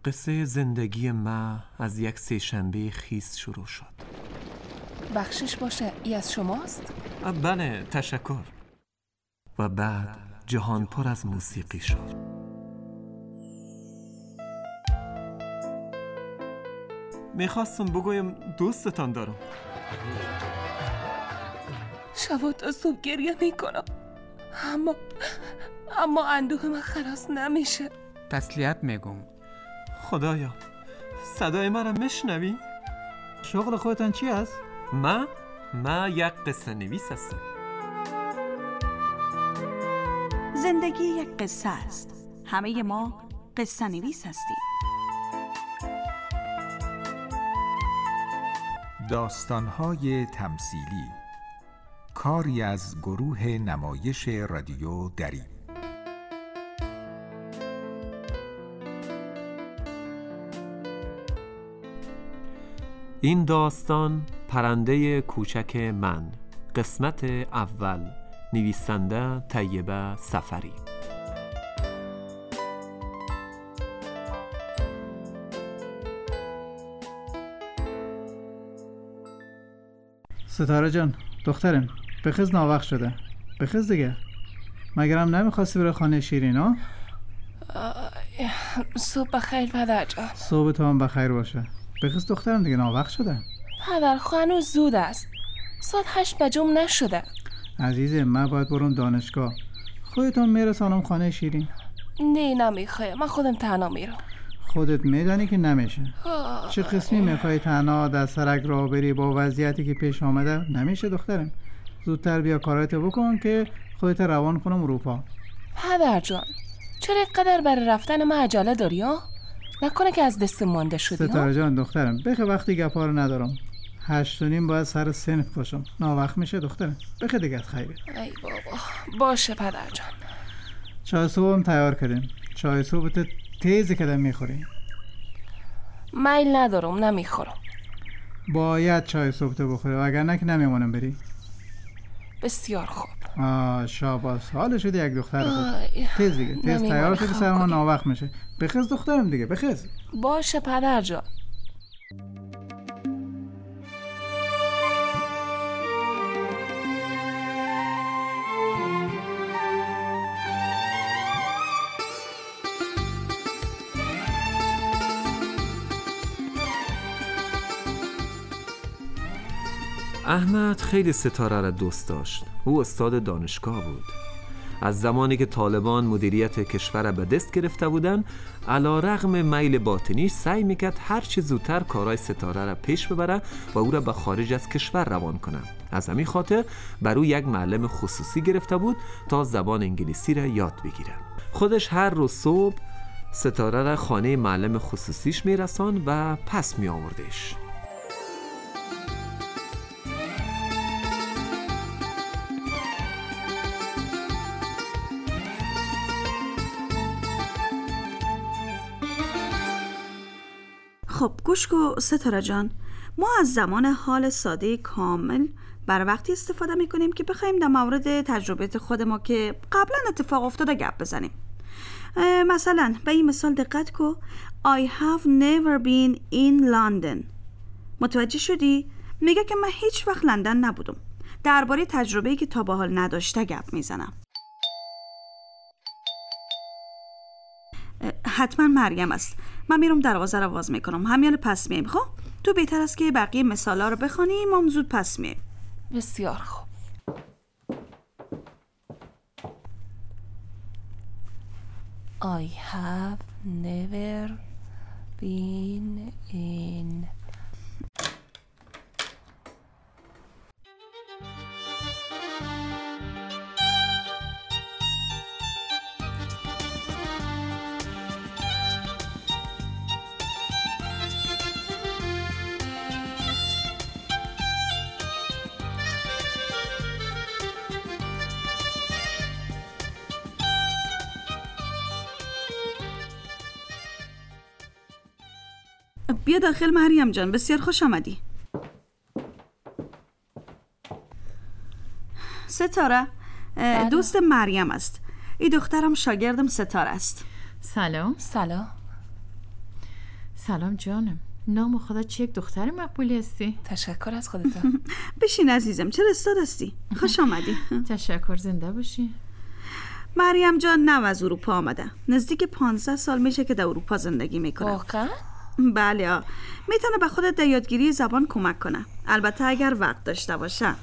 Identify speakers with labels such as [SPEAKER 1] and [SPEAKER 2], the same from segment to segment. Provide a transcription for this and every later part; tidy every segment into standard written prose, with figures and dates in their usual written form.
[SPEAKER 1] قصه زندگی ما از یک سه‌شنبه خیس شروع شد.
[SPEAKER 2] بخشش باشه، ای از شماست؟
[SPEAKER 1] بله، تشکر. و بعد جهان پر از موسیقی شد. میخواستم بگویم دوستتان دارم.
[SPEAKER 2] شب تا صبح گریه میکنم، اما اندوه من خلاص نمیشه.
[SPEAKER 3] تسلیت میگم.
[SPEAKER 1] خدایا، صدای مرا میشنوی؟
[SPEAKER 4] شغل خودتان چی است؟
[SPEAKER 1] ما یک قصه نویس هستم.
[SPEAKER 5] زندگی یک قصه است. همه ما قصه نویس هستیم.
[SPEAKER 6] داستان‌های تمثیلی، کاری از گروه نمایش رادیو دری.
[SPEAKER 1] این داستان پرنده کوچک من، قسمت اول، نویسنده طیبه سفری.
[SPEAKER 4] ستاره جان، دخترم، بخیز ناوقت شده. بخیز دیگه. مگرم نمیخواستی بره خانه شیرین ها؟
[SPEAKER 2] صبح بخیر پدر جان.
[SPEAKER 4] صبح تو هم بخیر باشه. بخیز دخترم دیگه، ناوقت شده.
[SPEAKER 2] پدر هنوز زود است. ساعت 8 بجم نشده.
[SPEAKER 4] عزیزم، من باید برم دانشگاه. خودتون میرسانم خانه شیرین؟
[SPEAKER 2] نه نمیخواه، من خودم تنها میرم.
[SPEAKER 4] خودت میدانی که نمیشه. چه قسمی میخوای تنها در سرک راه بری با وضعیتی که پیش آمده؟ نمیشه دخترم. زودتر بیا کاراتو بکن که خودت روان کنم اروپا.
[SPEAKER 2] پدر جان، چرا اینقدر برای رفتن من عجله داری ها؟ نکنه که از دست مانده شدی ها؟
[SPEAKER 4] ستاره جان دخترم، بخه وقتی گپا رو ندارم. 8:30 باید سر صنف باشم. ناوقت میشه دخترم. بخه دیگه خیره.
[SPEAKER 2] ای بابا، باشه پدر جان.
[SPEAKER 4] چای صبحم تیار کردیم. چای صبحت تیزی کدام میخوری؟
[SPEAKER 2] میل ندارم، نمیخورم.
[SPEAKER 4] باید چای صبحت بخوری، وگرنه که نمیمونم بری.
[SPEAKER 2] بسیار خوب.
[SPEAKER 4] شاباس، حال شدی یک دختر خوب. تیز دیگه، تیز تیار شدی، سر ما ناوقت میشه. بخیز دخترم دیگه، بخیز.
[SPEAKER 2] باشه پدر جان.
[SPEAKER 1] احمد خیلی ستاره را دوست داشت. او استاد دانشگاه بود. از زمانی که طالبان مدیریت کشور را به دست گرفته بودند، علی‌رغم میل باطنی سعی میکرد هر چه زودتر کارهای ستاره را پیش ببره و او را به خارج از کشور روان کنه. از همین خاطر بر او یک معلم خصوصی گرفته بود تا زبان انگلیسی را یاد بگیره. خودش هر روز صبح ستاره را خانه معلم خصوصیش میرساند و پس میآوردش.
[SPEAKER 5] خب گوش کن ستاره جان، ما از زمان حال ساده کامل بر وقتی استفاده میکنیم که بخوایم در مورد تجربیات خود ما که قبلا اتفاق افتاده گپ بزنیم. مثلا به این مثال دقت کن. I have never been in London. متوجه شدی؟ میگه که من هیچ وقت لندن نبودم. درباره تجربه‌ای که تا به حال نداشته گپ میزنم. حتما مریم است. من میرم دروازه رو باز میکنم. همیال پس میایم. خب تو بهتر است که بقیه مثالا رو بخونی، ما زود پس میایم.
[SPEAKER 2] بسیار خوب. I have never been in.
[SPEAKER 5] بیا داخل مریم جان، بسیار خوش آمدی. ستاره دوست مریم است. این دخترم شاگردم ستاره است.
[SPEAKER 7] سلام.
[SPEAKER 2] سلام.
[SPEAKER 3] سلام جانم. نام خدا چه یک دختر مقبولی هستی.
[SPEAKER 2] تشکر از خودتان.
[SPEAKER 5] بشین عزیزم، چرا استاد هستی؟ خوش آمدی.
[SPEAKER 3] تشکر، زنده باشی.
[SPEAKER 5] مریم جان نو از اروپا آمده. نزدیک 15 سال میشه که در اروپا زندگی میکنه.
[SPEAKER 2] واقعا؟
[SPEAKER 5] بله، میتونه به خودت در یادگیری زبان کمک کنه، البته اگر وقت داشته باشه.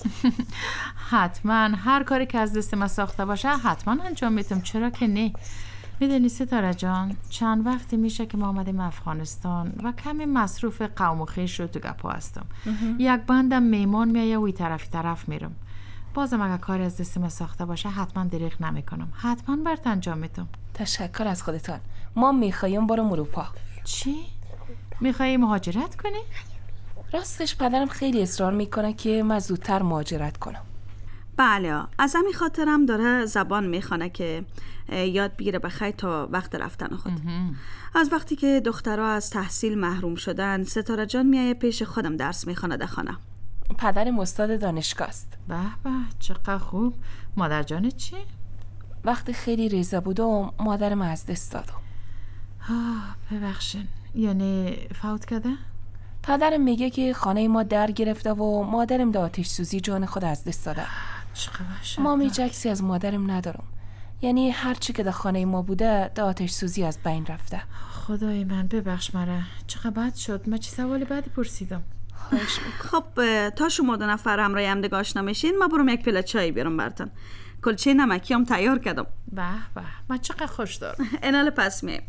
[SPEAKER 3] حتما هر کاری که از دست ما ساخته باشه حتما انجام میدم، چرا که نه. میدونی ستاره جان، چند وقتی میشه که ما آمدیم افغانستان و کمی مصروف قوم و خویش رو تو گپا هستم. یک بندم میمان میایه و طرف میرم. بازم اگه کاری از دست ما ساخته باشه حتما دریغ نمیکنم، حتما برات انجام میدم.
[SPEAKER 2] تشکر از خودتان. ما میخوایم برم اروپا.
[SPEAKER 3] چی؟ میخوایی مهاجرت کنی؟
[SPEAKER 2] راستش پدرم خیلی اصرار میکنه که من زودتر مهاجرت کنم.
[SPEAKER 5] بله، از همین خاطرم داره زبان میخوانه که یاد بگیره بخیر تا وقت رفتن خود. از وقتی که دخترها از تحصیل محروم شدن، ستاره جان میایه پیش خودم درس میخوانه در خانه.
[SPEAKER 2] پدرم استاد دانشگاه است.
[SPEAKER 3] به به، چقدر خوب. مادر جانت چی؟
[SPEAKER 2] وقتی خیلی ریزه بودم مادرم از دست دادم.
[SPEAKER 3] ببخشین، یعنی فوت کرده؟
[SPEAKER 2] پدرم میگه که خانه ما در گرفته و مادرم در آتش سوزی جان خود از دست داده. ما هیچ عکسی از مادرم ندارم، یعنی هر چی که در خانه ما بوده در آتش سوزی از بین رفته.
[SPEAKER 3] خدای من ببخش مرا، چقدر بد شد. من چه سوال بعدی پرسیدم.
[SPEAKER 5] خب تا شما دو نفر همراه هم دیگه آشنا میشین، ما برم یک پیله چای بیارم براتون. کلچه نمکی هم تیار کردم.
[SPEAKER 3] به به، من چقدر خوش دارم.
[SPEAKER 5] اینال پس می.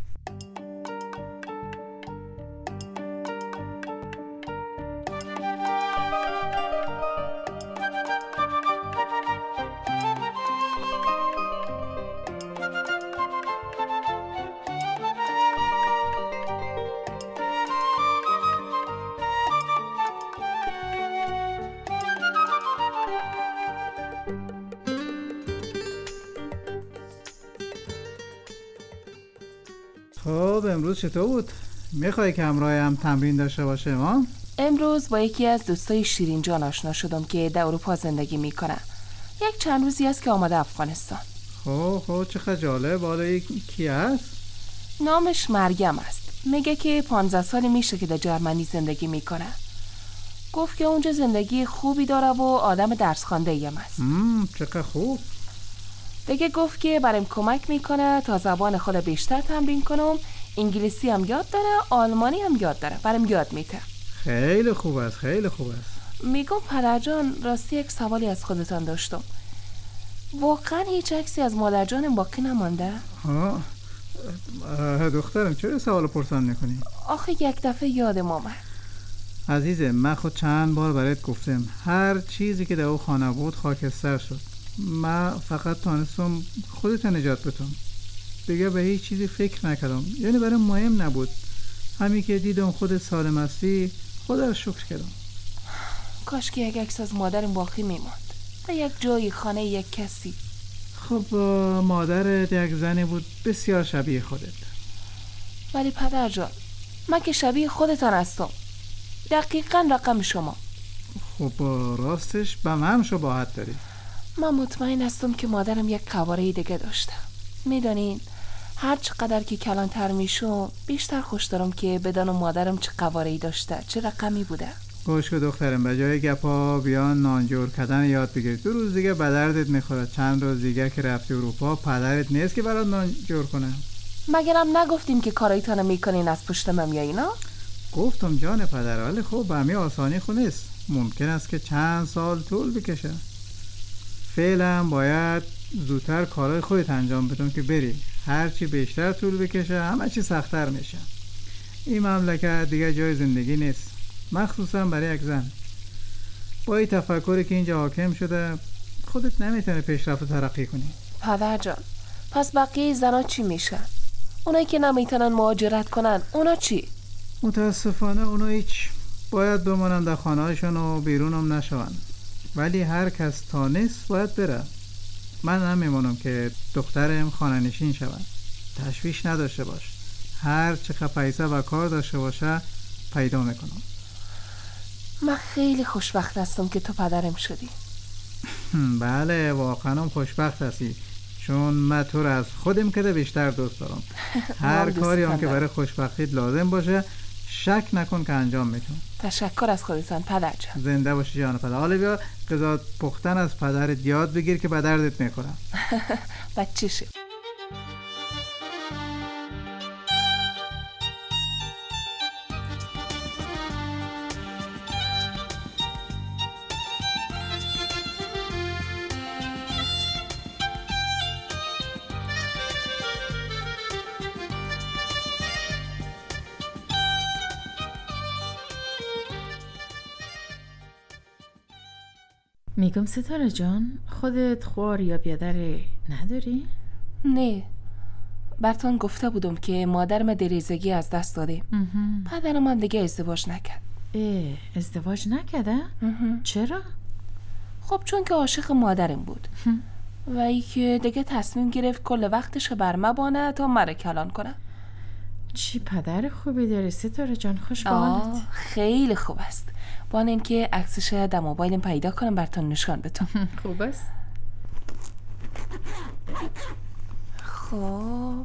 [SPEAKER 4] خب امروز چطور بود؟ میخوای که همراه هم تمرین داشته باشه ما؟
[SPEAKER 2] امروز با یکی از دوستای شیرین جان آشنا شدم که در اروپا زندگی میکنه. یک چند روزی است که آمده افغانستان.
[SPEAKER 4] خب چقدر جالب. حالا کی هست؟
[SPEAKER 2] نامش مریم است. میگه که 15 سال میشه که در جرمنی زندگی میکنه. گفت که اونجا زندگی خوبی داره و آدم درس خوانده ایم است.
[SPEAKER 4] چقدر خوب.
[SPEAKER 2] دیگه گفت که برایم کمک میکنه تا زبان خود بیشتر تمرین کنم. انگلیسی هم یاد داره، آلمانی هم یاد داره، برایم یاد میده.
[SPEAKER 4] خیلی خوب است، خیلی خوب است.
[SPEAKER 2] میگم پدر جان، راستی یک سوالی از خودتان داشتم. واقعا هیچ عکسی از مادر جانم باقی نمانده؟
[SPEAKER 4] دخترم چرا سوال پرسان میکنی؟
[SPEAKER 2] آخه یک دفعه یادم آمد.
[SPEAKER 4] عزیزم، من خود چند بار برات گفتم هر چیزی که در اون خانه بود خاکستر شد. من فقط تانستم خودت نجات بدم. دیگه به هیچ چیزی فکر نکردم، یعنی برای مهم نبود. همین که دیدم خودت سالم هستی خدا رو شکر کردم.
[SPEAKER 2] کاش که یک عکس از مادرم باقی میماند در یک جایی، خانه یک کسی.
[SPEAKER 4] خب مادرت یک زنی بود بسیار شبیه خودت.
[SPEAKER 2] ولی پدر جان، من که شبیه خودتان هستم، دقیقاً رقم شما.
[SPEAKER 4] خب راستش به من هم شباهت داری.
[SPEAKER 2] من مطمئن هستم که مادرم یک قواره دیگه داشته. میدونین هر چقدر که کلانتر میشم بیشتر خوش دارم که بدانم مادرم چه قواره‌ای داشته، چه رقمی بوده.
[SPEAKER 4] گوش کن دخترم، به جای گپا بیان نانجور کردن یاد بگیر. 2 روز دیگه به دردت میخوره. چند روز دیگه که رفتی اروپا پدرت نیست که برات نانجور کنه.
[SPEAKER 2] مگرم نگفتیم که کارایتان میکنین از پشت من میایینا؟
[SPEAKER 4] گفتم جان پدر، ولی خب به همین آسانی خود نیست. ممکن است که چند سال طول بکشه. فعلا باید زودتر کارهای خودت انجام بدون که بری. هرچی بیشتر طول بکشه همه چی سخت‌تر میشه. این مملکت دیگه جای زندگی نیست، مخصوصا برای یک زن. با این تفکری که اینجا حاکم شده خودت نمیتونی پیشرفت و ترقی کنی.
[SPEAKER 2] پدر جان، پس بقیه زنا چی میشن؟ اونایی که نمیتونن مهاجرت کنن، اونا چی؟
[SPEAKER 4] متاسفانه اونا هیچ، باید بمانن در خانه‌هاشون و بیرون هم نشون. ولی هر کس تا نیست باید بره. من نمیمونم که دخترم خانه نشین شود. تشویش نداشته باش، هر چقدر پیسه و کار داشته باشه پیدا میکنم.
[SPEAKER 2] من خیلی خوشبخت هستم که تو پدرم شدی.
[SPEAKER 4] بله واقعا خوشبخت هستی، چون من تو رو از خودم کده بیشتر دوست دارم. هر کاری هم که برای خوشبختیت لازم باشه شک نکن که انجام میتون.
[SPEAKER 2] تشکر از خودتان پدر جان.
[SPEAKER 4] زنده باشی جان پدر. حالا بیا غذا پختن از پدرت یاد بگیر که به دردت میخوره.
[SPEAKER 2] بچه شد.
[SPEAKER 3] میگم ستاره جان، خودت خوار یا بیادر نداری؟
[SPEAKER 2] نه، براتون گفته بودم که مادرم دریزگی از دست داده. پدرم هم دیگه ازدواج نکرد.
[SPEAKER 3] ازدواج نکرده؟ چرا؟
[SPEAKER 2] خب چون که عاشق مادرم بود و ای که دیگه تصمیم گرفت کل وقتش بر مبانه تا مرا کلان کنه.
[SPEAKER 3] چی پدر خوبی داری ستاره جان، خوش به حالت.
[SPEAKER 2] خیلی خوب است. بان این که عکسش در موبایلم پیدا کنم براتون نشان بدم.
[SPEAKER 3] خوب است.
[SPEAKER 2] خب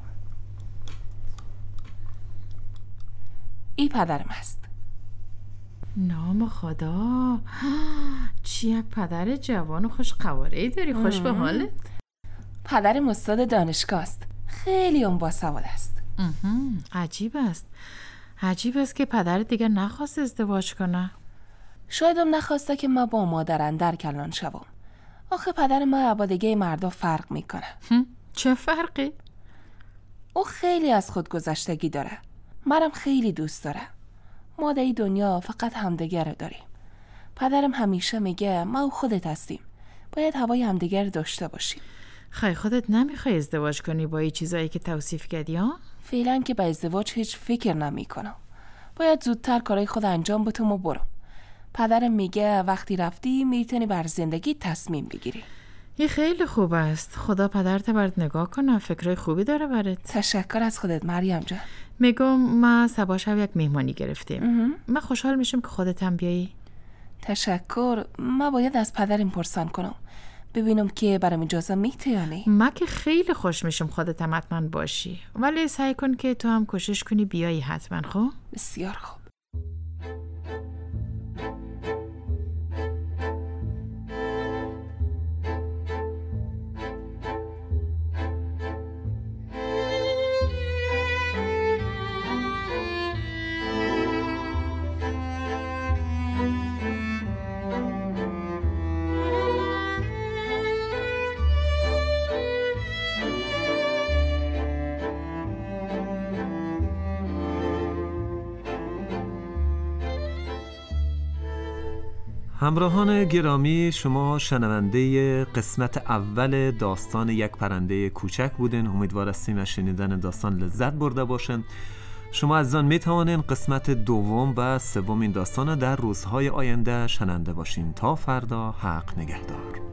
[SPEAKER 2] ای پدرم است.
[SPEAKER 3] نام خدا، چی یک پدر جوان و خوش قواره‌ای داری، خوش به حالت.
[SPEAKER 2] پدرم استاد دانشگاه است، خیلی باسواد است.
[SPEAKER 3] عجیب است. عجیب است که پدر دیگر نخواست ازدواج کنه.
[SPEAKER 2] شایدم نخواسته که ما با مادرن در کلان شوم. آخه پدر ما با دیگه مردا فرق میکنه.
[SPEAKER 3] چه فرقی؟
[SPEAKER 2] او خیلی از خود گذشتگی داره. منم خیلی دوست داره. ما در این دنیا فقط همدیگر رو داریم. پدرم همیشه میگه ما و خودت هستیم، باید هوای همدیگر داشته باشیم.
[SPEAKER 3] خیلی خودت نمیخوای ازدواج کنی با این چیزایی که توصیف کردی ها؟
[SPEAKER 2] فعلا که به ازدواج هیچ فکر نمیکنم. باید زودتر کارای خود انجام بدم و برم. پدرم میگه وقتی رفتی میتونی بر زندگی تصمیم بگیری.
[SPEAKER 3] این خیلی خوب است. خدا پدرت برات نگاه کنه، فکرای خوبی داره برات.
[SPEAKER 2] تشکر از خودت مریم جان.
[SPEAKER 3] میگم ما صبح شب یک مهمانی گرفتیم. من خوشحال میشم که خودت هم بیایی.
[SPEAKER 2] تشکر. من باید از پدرم پرسان کنم ببینم که برام اجازه میده یا نه.
[SPEAKER 3] من که خیلی خوش میشم خودت هم حتما باشی، ولی سعی کن که تو هم کوشش کنی بیایی حتما. خب
[SPEAKER 2] بسیار خوب.
[SPEAKER 1] همراهان گرامی، شما شنونده قسمت اول داستان یک پرنده کوچک بودین. امیدوار هستیم از شنیدن داستان لذت برده باشین. شما عزیزان می توانین قسمت دوم و سوم این داستان در روزهای آینده شنونده باشین. تا فردا، حق نگهدار.